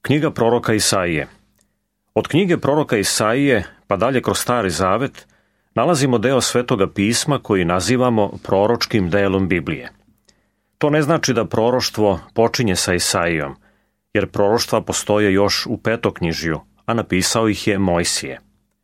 Knjiga proroka Isaije. Od knjige proroka Isaije pa dalje kroz Stari Zavet nalazimo deo Svetoga pisma koji nazivamo proročkim delom Biblije. To ne znači da proroštvo počinje sa Isaijom, jer proroštva postoje još u Petoknjižju, a napisao ih je Mojsije.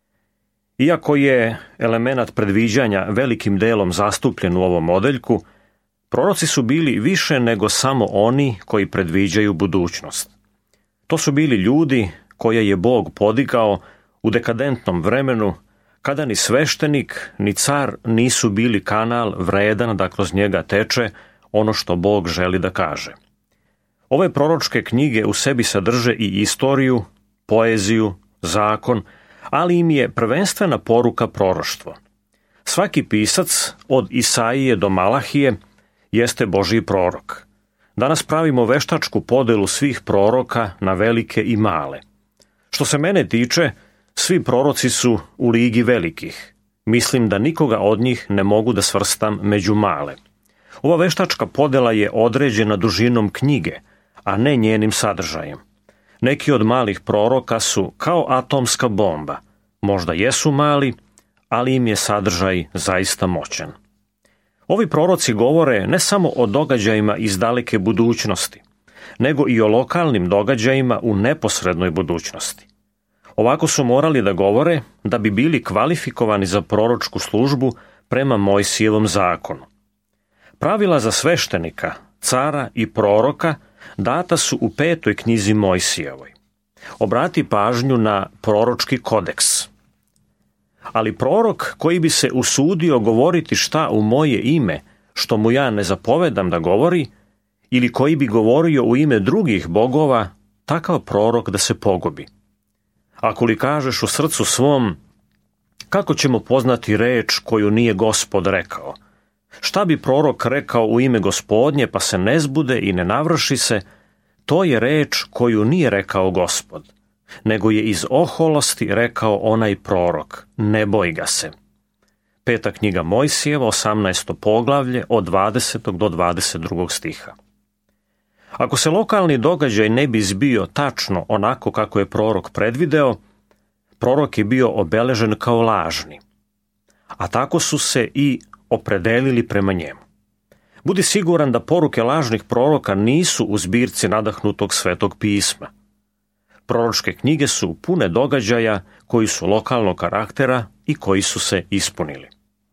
Iako je elemenat predviđanja velikim delom zastupljen u ovom odeljku, proroci su bili više nego samo oni koji predviđaju budućnost. To su bili ljudi koje je Bog podigao u dekadentnom vremenu, kada ni sveštenik ni car nisu bili kanal vredan da kroz njega teče ono što Bog želi da kaže. Ove proročke knjige u sebi sadrže i istoriju, poeziju, zakon, ali im je prvenstvena poruka proroštvo. Svaki pisac, od Isaije do Malahije, jeste Božji prorok. Danas pravimo veštačku podelu svih proroka na velike i male. Što se mene tiče, svi proroci su u ligi velikih. Mislim da nikoga od njih ne mogu da svrstam među male. Ova veštačka podela je određena dužinom knjige, a ne njenim sadržajem. Neki od malih proroka su kao atomska bomba. Možda jesu mali, ali im je sadržaj zaista moćan. Ovi proroci govore ne samo o događajima iz daleke budućnosti, nego i o lokalnim događajima u neposrednoj budućnosti. Ovako su morali da govore da bi bili kvalifikovani za proročku službu prema Mojsijevom zakonu. Pravila za sveštenika, cara i proroka data su u 5. knjizi Mojsijevoj. Obrati pažnju na proročki kodeks. Ali prorok koji bi se usudio govoriti šta u moje ime, što mu ja ne zapovedam da govori, ili koji bi govorio u ime drugih bogova, takav prorok da se pogubi. Ako li kažeš u srcu svom, kako ćemo poznati reč koju nije Gospod rekao? Šta bi prorok rekao u ime Gospodnje pa se ne zbude i ne navrši se, to je reč koju nije rekao Gospod, nego je iz oholosti rekao onaj prorok, ne boj ga se. 5. knjiga Mojsijeva, 18. poglavlje, od 20. do 22. stiha. Ako se lokalni događaj ne bi zbio tačno onako kako je prorok predvideo, prorok je bio obeležen kao lažni, a tako su se i opredelili prema njemu. Budi siguran da poruke lažnih proroka nisu u zbirci nadahnutog Svetog pisma. Proročke knjige su pune događaja koji su lokalnog karaktera i koji su se ispunili.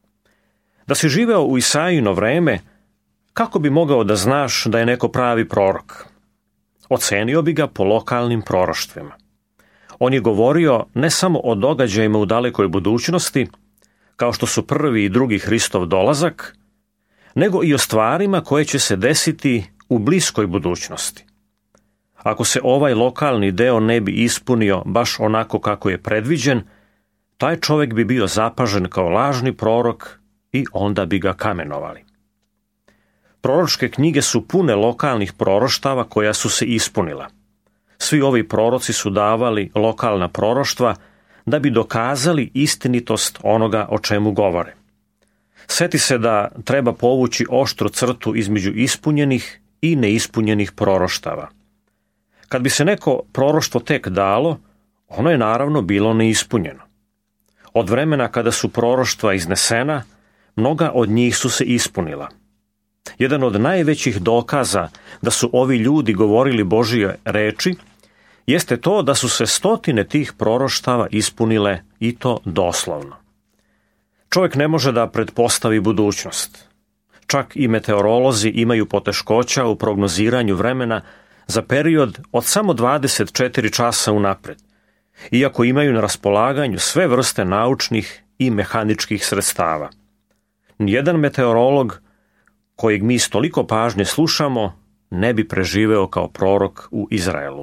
Da si živeo u Isaijino vreme, kako bi mogao da znaš da je neko pravi prorok? Ocenio bi ga po lokalnim proroštvima. On je govorio ne samo o događajima u dalekoj budućnosti, kao što su prvi i drugi Hristov dolazak, nego i o stvarima koje će se desiti u bliskoj budućnosti. Ako se ovaj lokalni deo ne bi ispunio baš onako kako je predviđen, taj čovjek bi bio zapažen kao lažni prorok i onda bi ga kamenovali. Proročke knjige su pune lokalnih proroštava koja su se ispunila. Svi ovi proroci su davali lokalna proroštva da bi dokazali istinitost onoga o čemu govore. Seti se da treba povući oštru crtu između ispunjenih i neispunjenih proroštava. Kad bi se neko proroštvo tek dalo, ono je naravno bilo neispunjeno. Od vremena kada su proroštva iznesena, mnoga od njih su se ispunila. Jedan od najvećih dokaza da su ovi ljudi govorili Božje reči jeste to da su se stotine tih proroštava ispunile i to doslovno. Čovjek ne može da pretpostavi budućnost. Čak i meteorolozi imaju poteškoća u prognoziranju vremena za period od samo 24 časa unapred, iako imaju na raspolaganju sve vrste naučnih i mehaničkih sredstava. Nijedan meteorolog kojeg mi s toliko pažnje slušamo ne bi preživeo kao prorok u Izraelu.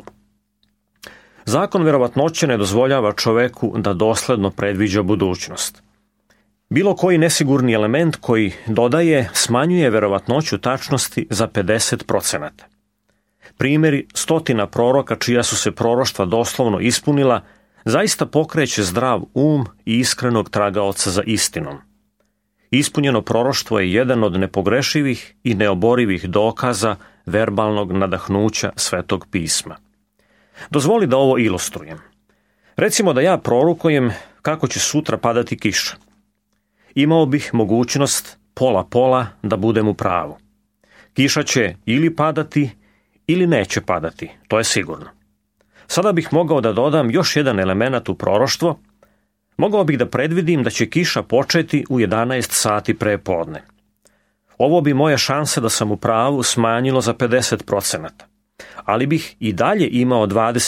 Zakon verovatnoće ne dozvoljava čoveku da dosledno predviđa budućnost. Bilo koji nesigurni element koji dodaje smanjuje verovatnoću tačnosti za 50%. Primjeri stotina proroka čija su se proroštva doslovno ispunila zaista pokreće zdrav um i iskrenog tragaoca za istinom. Ispunjeno proroštvo je jedan od nepogrešivih i neoborivih dokaza verbalnog nadahnuća Svetog pisma. Dozvoli da ovo ilustrujem. Recimo da ja prorokujem kako će sutra padati kiša. Imao bih mogućnost pola da budem u pravu. Kiša će ili padati ili neće padati, to je sigurno. Sada bih mogao da dodam još jedan element u proroštvo. Mogao bih da predvidim da će kiša početi u 11 sati pre podne. Ovo bi moje šanse da sam u pravu smanjilo za 50%, ali bih i dalje imao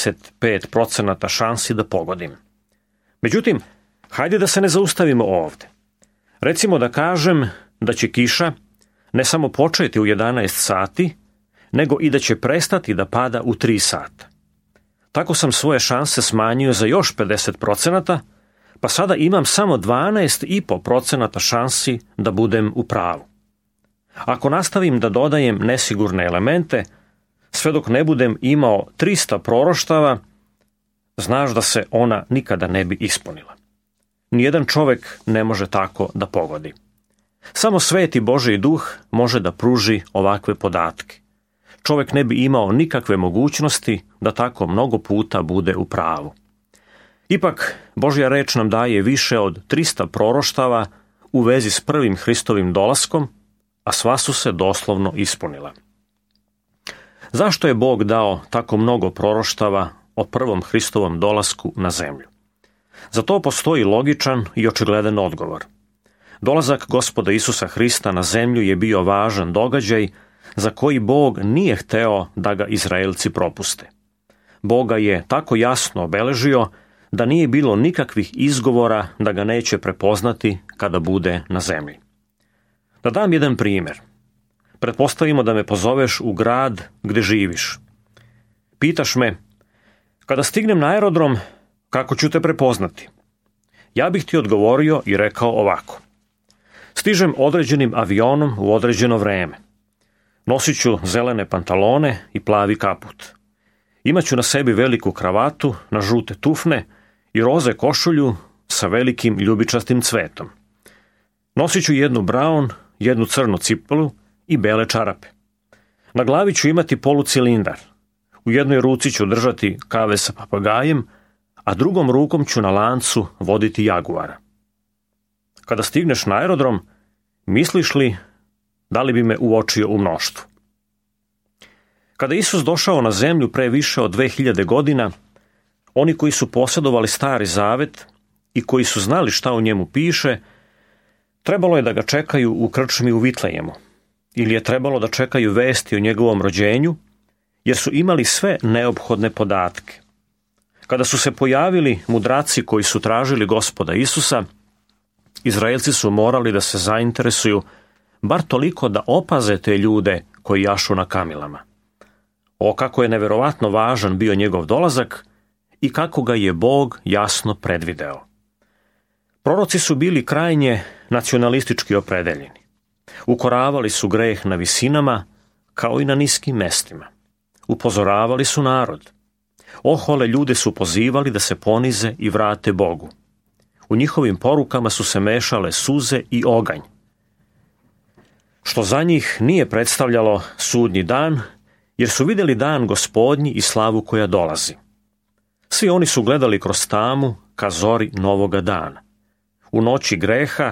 25% šansi da pogodim. Međutim, hajde da se ne zaustavimo ovde. Recimo da kažem da će kiša ne samo početi u 11 sati, nego i da će prestati da pada u 3 sata. Tako sam svoje šanse smanjio za još 50%, pa sada imam samo 12,5% šansi da budem u pravu. Ako nastavim da dodajem nesigurne elemente, sve dok ne budem imao 300 proroštava, znaš da se ona nikada ne bi ispunila. Nijedan čovek ne može tako da pogodi. Samo Sveti Božji duh može da pruži ovakve podatke. Čovek ne bi imao nikakve mogućnosti da tako mnogo puta bude u pravu. Ipak, Božja reč nam daje više od 300 proroštava u vezi s prvim Hristovim dolaskom, a sva su se doslovno ispunila. Zašto je Bog dao tako mnogo proroštava o prvom Hristovom dolasku na zemlju? Za to postoji logičan i očigledan odgovor. Dolazak Gospoda Isusa Hrista na zemlju je bio važan događaj za koji Bog nije hteo da ga Izraelci propuste. Bog ga je tako jasno obeležio da nije bilo nikakvih izgovora da ga neće prepoznati kada bude na zemlji. Da dam jedan primjer. Pretpostavimo da me pozoveš u grad gde živiš. Pitaš me, kada stignem na aerodrom, kako ću te prepoznati? Ja bih ti odgovorio i rekao ovako. Stižem određenim avionom u određeno vreme. Nosit ću zelene pantalone i plavi kaput. Imaću na sebi veliku kravatu, na žute tufne i roze košulju sa velikim ljubičastim cvetom. Nosit ću jednu braun, jednu crnu cipelu i bele čarape. Na glavi ću imati polucilindar. U jednoj ruci ću držati kave sa papagajem, a drugom rukom ću na lancu voditi jaguara. Kada stigneš na aerodrom, misliš li da li bi me uočio u mnoštvu? Kada Isus došao na zemlju pre više od 2000 godina, oni koji su posjedovali Stari Zavet i koji su znali šta u njemu piše, trebalo je da ga čekaju u krčmi u Vitlejemu, ili je trebalo da čekaju vesti o njegovom rođenju, jer su imali sve neophodne podatke. Kada su se pojavili mudraci koji su tražili Gospoda Isusa, Izraelci su morali da se zainteresuju bar toliko da opaze te ljude koji jašu na kamilama. O kako je neverovatno važan bio njegov dolazak i kako ga je Bog jasno predvideo. Proroci su bili krajnje nacionalistički opredeljeni. Ukoravali su greh na visinama kao i na niskim mestima. Upozoravali su narod. Ohole ljude su pozivali da se ponize i vrate Bogu. U njihovim porukama su se mešale suze i oganj, što za njih nije predstavljalo sudnji dan, jer su vidjeli dan Gospodnji i slavu koja dolazi. Svi oni su gledali kroz tamu ka zori novoga dana. U noći greha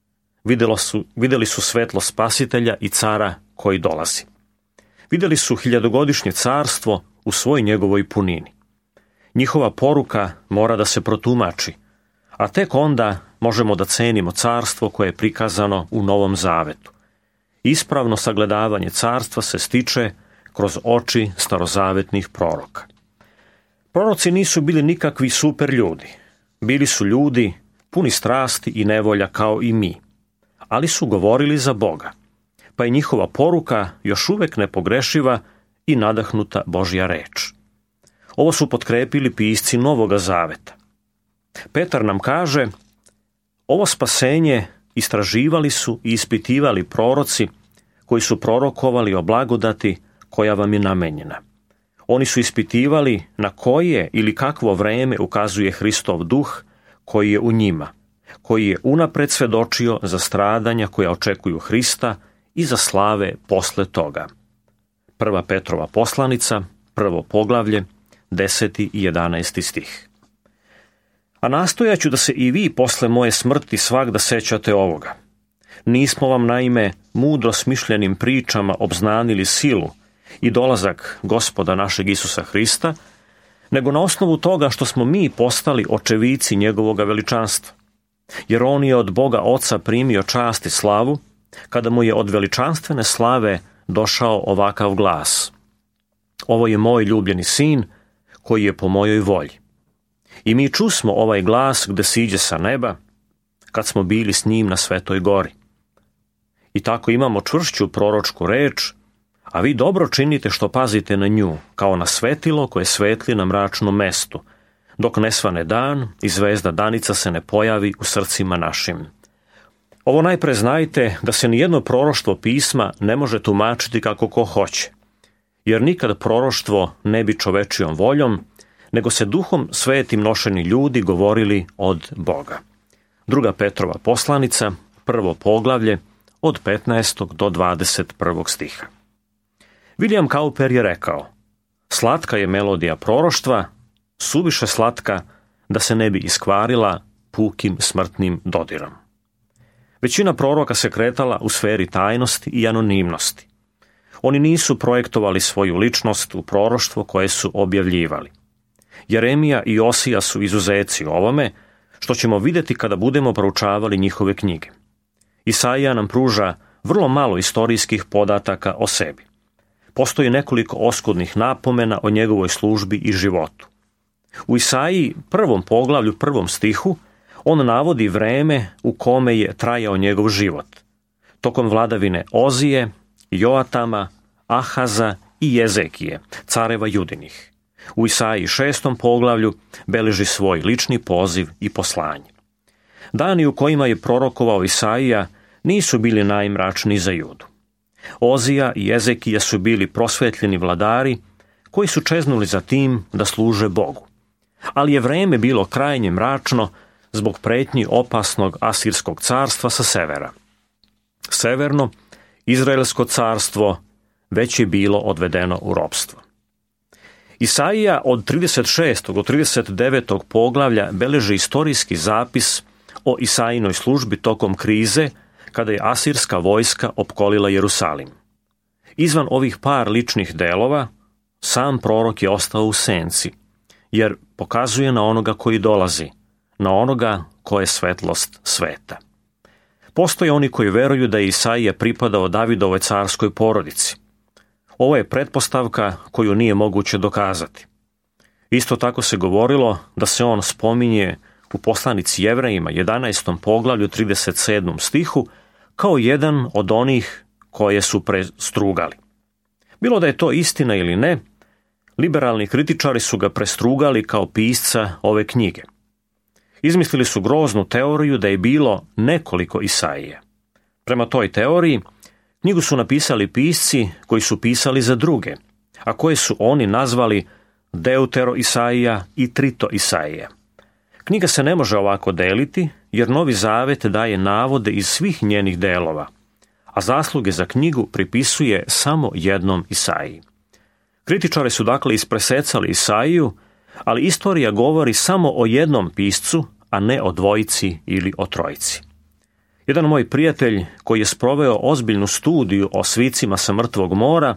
vidjeli su svetlo Spasitelja i cara koji dolazi. Vidjeli su hiljadogodišnje carstvo u svoj njegovoj punini. Njihova poruka mora da se protumači, a tek onda možemo da cenimo carstvo koje je prikazano u Novom Zavetu. Ispravno sagledavanje carstva se stiče kroz oči starozavetnih proroka. Proroci nisu bili nikakvi super ljudi. Bili su ljudi puni strasti i nevolja kao i mi, ali su govorili za Boga, pa je njihova poruka još uvek nepogrešiva i nadahnuta Božja reč. Ovo su potkrepili pisci Novoga Zaveta. Petar nam kaže, ovo spasenje istraživali su i ispitivali proroci koji su prorokovali o blagodati koja vam je namenjena. Oni su ispitivali na koje ili kakvo vreme ukazuje Hristov duh koji je u njima, koji je unapred svedočio za stradanja koja očekuju Hrista i za slave posle toga. 1. Petrova poslanica, 1. poglavlje, 10. i 11. stih. A nastojaću da se i vi posle moje smrti svagda sećate ovoga. Nismo vam naime mudro smišljenim pričama obznanili silu i dolazak Gospoda našeg Isusa Hrista, nego na osnovu toga što smo mi postali očevici njegovoga veličanstva. Jer on je od Boga Oca primio čast i slavu, kada mu je od veličanstvene slave došao ovakav glas. Ovo je moj ljubljeni sin, koji je po mojoj volji. I mi čusmo ovaj glas gde siđe sa neba, kad smo bili s njim na Svetoj gori. I tako imamo čvršću proročku reč, a vi dobro činite što pazite na nju, kao na svetilo koje svetli na mračnom mestu, dok ne svane dan i zvezda danica se ne pojavi u srcima našim. Ovo najpre znajte da se nijedno proroštvo pisma ne može tumačiti kako ko hoće, jer nikad proroštvo ne bi čovečijom voljom, nego se duhom svetim nošeni ljudi govorili od Boga. 2. Petrova poslanica, 1. poglavlje, od 15. do 21. stiha. William Cowper je rekao: slatka je melodija proroštva, suviše slatka da se ne bi iskvarila pukim smrtnim dodirom. Većina proroka se kretala u sferi tajnosti i anonimnosti. Oni nisu projektovali svoju ličnost u proroštvo koje su objavljivali. Jeremija i Osija su izuzeci ovome, što ćemo vidjeti kada budemo proučavali njihove knjige. Isaija nam pruža vrlo malo istorijskih podataka o sebi. Postoji nekoliko oskudnih napomena o njegovoj službi i životu. U Isaiji 1. poglavlju 1. stihu on navodi vreme u kome je trajao njegov život, tokom vladavine Ozije, Joatama, Ahaza i Jezekije, careva Judinih. U Isaiji 6. poglavlju beleži svoj lični poziv i poslanje. Dani u kojima je prorokovao Isaija nisu bili najmračniji za Judu. Ozija i Jezekija su bili prosvetljeni vladari koji su čeznuli za tim da služe Bogu. Ali je vreme bilo krajnje mračno zbog pretnji opasnog Asirskog carstva sa severa. Severno, Izraelsko carstvo već je bilo odvedeno u ropstvo. Isaija od 36. do 39. poglavlja beleži istorijski zapis o Isaijinoj službi tokom krize, kada je asirska vojska opkolila Jerusalim. Izvan ovih par ličnih delova, sam prorok je ostao u senci, jer pokazuje na onoga koji dolazi, na onoga ko je svetlost sveta. Postoje oni koji veruju da je Isaija pripadao Davidovoj carskoj porodici. Ovo je pretpostavka koju nije moguće dokazati. Isto tako se govorilo da se on spominje u poslanici Jevrejima 11. poglavlju 37. stihu kao jedan od onih koje su prestrugali. Bilo da je to istina ili ne, liberalni kritičari su ga prestrugali kao pisca ove knjige. Izmislili su groznu teoriju da je bilo nekoliko Isaije. Prema toj teoriji, knjigu su napisali pisci koji su pisali za druge, a koje su oni nazvali Deutero Isaija i Trito Isaija. Knjiga se ne može ovako deliti, jer Novi Zavet daje navode iz svih njenih delova, a zasluge za knjigu pripisuje samo jednom Isaiji. Kritičari su dakle ispresecali Isaiju, ali istorija govori samo o jednom piscu, a ne o dvojici ili o trojici. Jedan moj prijatelj, koji je sproveo ozbiljnu studiju o svicima sa mrtvog mora,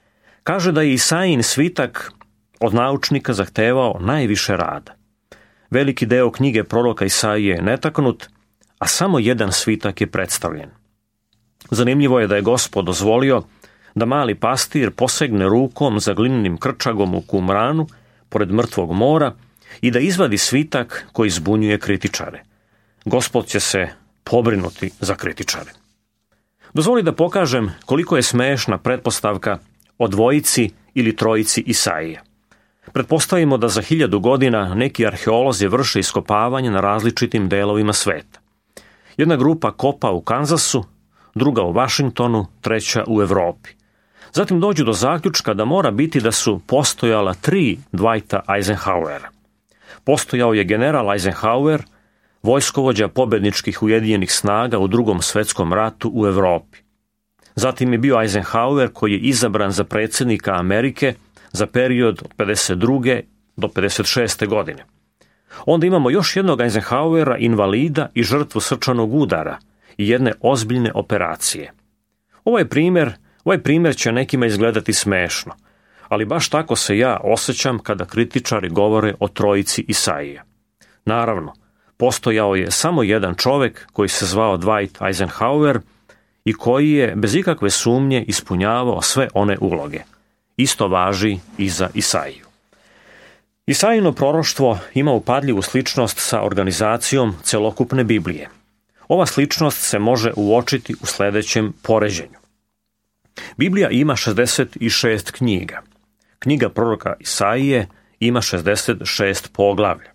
kaže da je Isaijin svitak od naučnika zahtevao najviše rada. Veliki deo knjige proroka Isaije je netaknut, a samo jedan svitak je predstavljen. Zanimljivo je da je Gospod dozvolio da mali pastir posegne rukom za glinenim krčagom u Kumranu, pored mrtvog mora, i da izvadi svitak koji zbunjuje kritičare. Gospod će se pobrinuti za kritičare. Dozvoli da pokažem koliko je smešna pretpostavka o dvojici ili trojici Isaija. Pretpostavimo da za 1000 godina neki arheolozi vrše iskopavanje na različitim delovima sveta. Jedna grupa kopa u Kanzasu, druga u Vašingtonu, treća u Evropi. Zatim dođu do zaključka da mora biti da su postojala 3 Dwighta Eisenhowera. Postojao je general Eisenhower, vojskovođa pobedničkih Ujedinjenih snaga u Drugom svetskom ratu u Evropi. Zatim je bio Eisenhower koji je izabran za predsjednika Amerike za period od 52. do 56. godine. Onda imamo još jednog Eisenhowera, invalida i žrtvu srčanog udara i jedne ozbiljne operacije. Ovaj primjer će nekima izgledati smešno, ali baš tako se ja osjećam kada kritičari govore o trojici Isaije. Naravno, postojao je samo jedan čovjek koji se zvao Dwight Eisenhower i koji je bez ikakve sumnje ispunjavao sve one uloge. Isto važi i za Isaiju. Isaijino proroštvo ima upadljivu sličnost sa organizacijom celokupne Biblije. Ova sličnost se može uočiti u sljedećem poređenju. Biblija ima 66 knjiga. Knjiga proroka Isaije ima 66 poglavlja.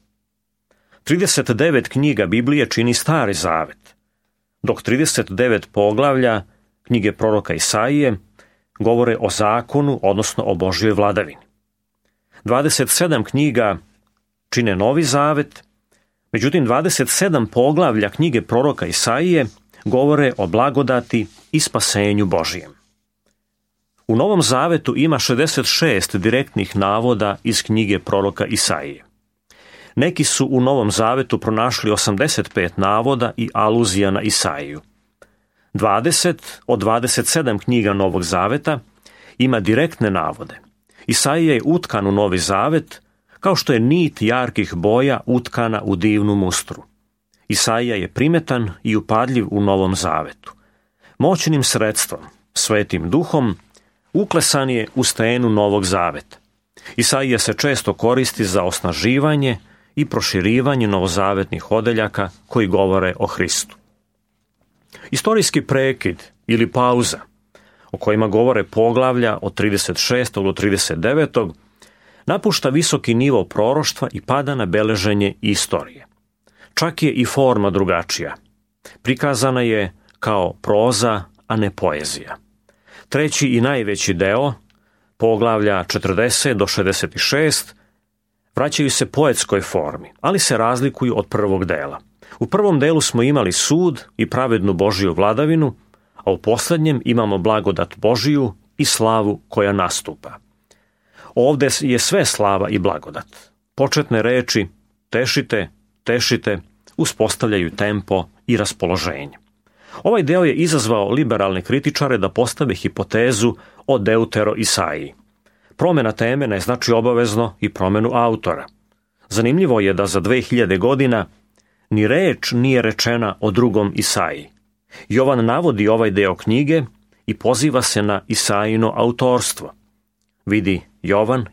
39 knjiga Biblije čini Stari zavet, dok 39 poglavlja knjige proroka Isaije govore o zakonu, odnosno o Božjoj vladavini. 27 knjiga čine Novi zavet, međutim 27 poglavlja knjige proroka Isaije govore o blagodati i spasenju Božijem. U Novom zavetu ima 66 direktnih navoda iz knjige proroka Isaije. Neki su u Novom zavetu pronašli 85 navoda i aluzija na Isaiju. 20 od 27 knjiga Novog zaveta ima direktne navode. Isaija je utkan u Novi zavet kao što je nit jarkih boja utkana u divnu mustru. Isaija je primetan i upadljiv u Novom zavetu. Moćnim sredstvom, Svetim duhom, uklesan je u stenu Novog zaveta. Isaija se često koristi za osnaživanje i proširivanje novozavetnih odeljaka koji govore o Hristu. Istorijski prekid ili pauza, o kojima govore poglavlja od 36. do 39. napušta visoki nivo proroštva i pada na beleženje istorije. Čak je i forma drugačija. Prikazana je kao proza, a ne poezija. Treći i najveći deo, poglavlja 40 do 66, vraćaju se poetskoj formi, ali se razlikuju od prvog dela. U prvom delu smo imali sud i pravednu Božiju vladavinu, a u posljednjem imamo blagodat Božiju i slavu koja nastupa. Ovdje je sve slava i blagodat. Početne reči tešite, tešite uspostavljaju tempo i raspoloženje. Ovaj deo je izazvao liberalne kritičare da postave hipotezu o Deutero Isaiji. Promjena teme ne znači obavezno i promjenu autora. Zanimljivo je da za 2000 godina ni reč nije rečena o drugom Isaiji. Jovan navodi ovaj deo knjige i poziva se na Isaijino autorstvo. Vidi Jovan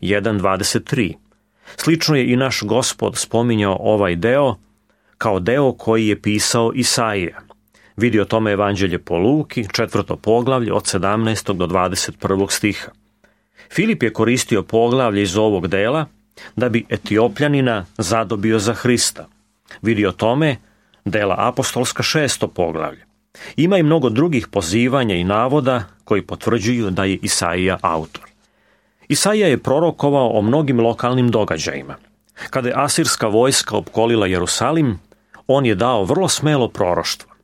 1.23. Slično je i naš Gospod spominjao ovaj deo kao deo koji je pisao Isaija. Vidi o tome Evanđelje po Luki, 4. poglavlje od 17. do 21. stiha. Filip je koristio poglavlje iz ovog dela da bi Etiopljanina zadobio za Hrista. Vidi o tome dela apostolska 6. poglavlje. Ima i mnogo drugih pozivanja i navoda koji potvrđuju da je Isaija autor. Isaija je prorokovao o mnogim lokalnim događajima. Kada je asirska vojska opkolila Jerusalim, on je dao vrlo smelo proroštvo.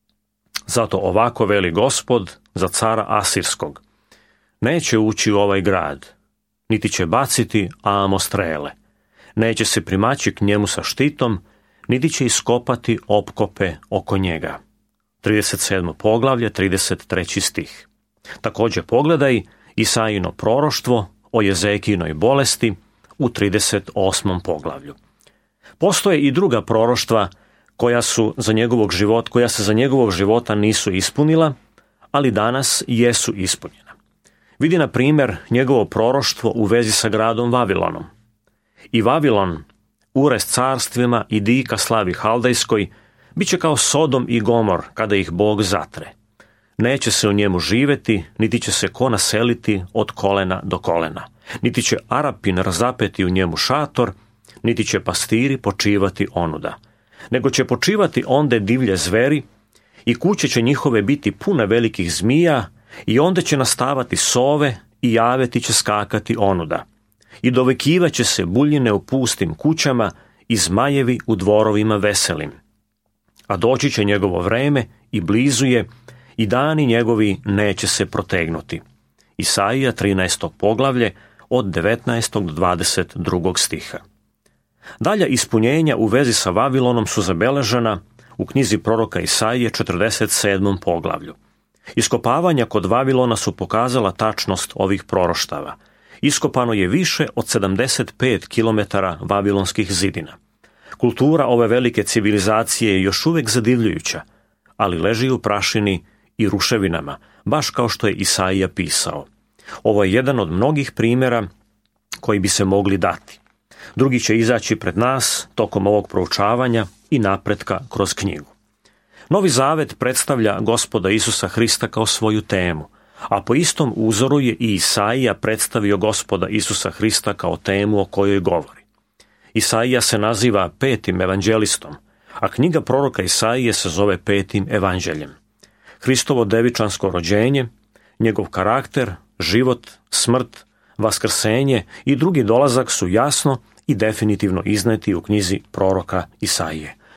Zato ovako veli Gospod za cara asirskog: neće ući u ovaj grad, niti će baciti amo strele, neće se primaći k njemu sa štitom, niti će iskopati opkope oko njega. 37. poglavlje, 33. stih. Također pogledaj Isaijino proroštvo o Jezekijinoj bolesti u 38. poglavlju. Postoje i druga proroštva koja se za njegovog života nisu ispunila, ali danas jesu ispunjena. Vidi na primjer njegovo proroštvo u vezi sa gradom Vavilonom. I Vavilon, urez carstvima i dika slavi Haldejskoj, bit će kao Sodom i Gomor kada ih Bog zatre. Neće se u njemu živjeti, niti će se ko naseliti od kolena do kolena. Niti će Arapin razapeti u njemu šator, niti će pastiri počivati onuda. Nego će počivati onde divlje zveri i kuće će njihove biti pune velikih zmija i onda će nastavati sove i javeti će skakati onuda. I dovekivat će se buljine u pustim kućama i zmajevi u dvorovima veselim. A doći će njegovo vreme i blizu je i dani njegovi neće se protegnuti. Isaija 13. poglavlje od 19. do 22. stiha. Dalja ispunjenja u vezi sa Vavilonom su zabeležena u knjizi proroka Isaije 47. poglavlju. Iskopavanja kod Vavilona su pokazala tačnost ovih proroštava. Iskopano je više od 75 km vavilonskih zidina. Kultura ove velike civilizacije je još uvijek zadivljujuća, ali leži u prašini i ruševinama, baš kao što je Isaija pisao. Ovo je jedan od mnogih primjera koji bi se mogli dati. Drugi će izaći pred nas tokom ovog proučavanja i napretka kroz knjigu. Novi Zavet predstavlja Gospoda Isusa Hrista kao svoju temu, a po istom uzoru je i Isaija predstavio Gospoda Isusa Hrista kao temu o kojoj govori. Isaija se naziva petim evanđelistom, a knjiga proroka Isaije se zove petim evanđeljem. Hristovo devičansko rođenje, njegov karakter, život, smrt, vaskrsenje i drugi dolazak su jasno i definitivno izneti u knjizi proroka Isaije.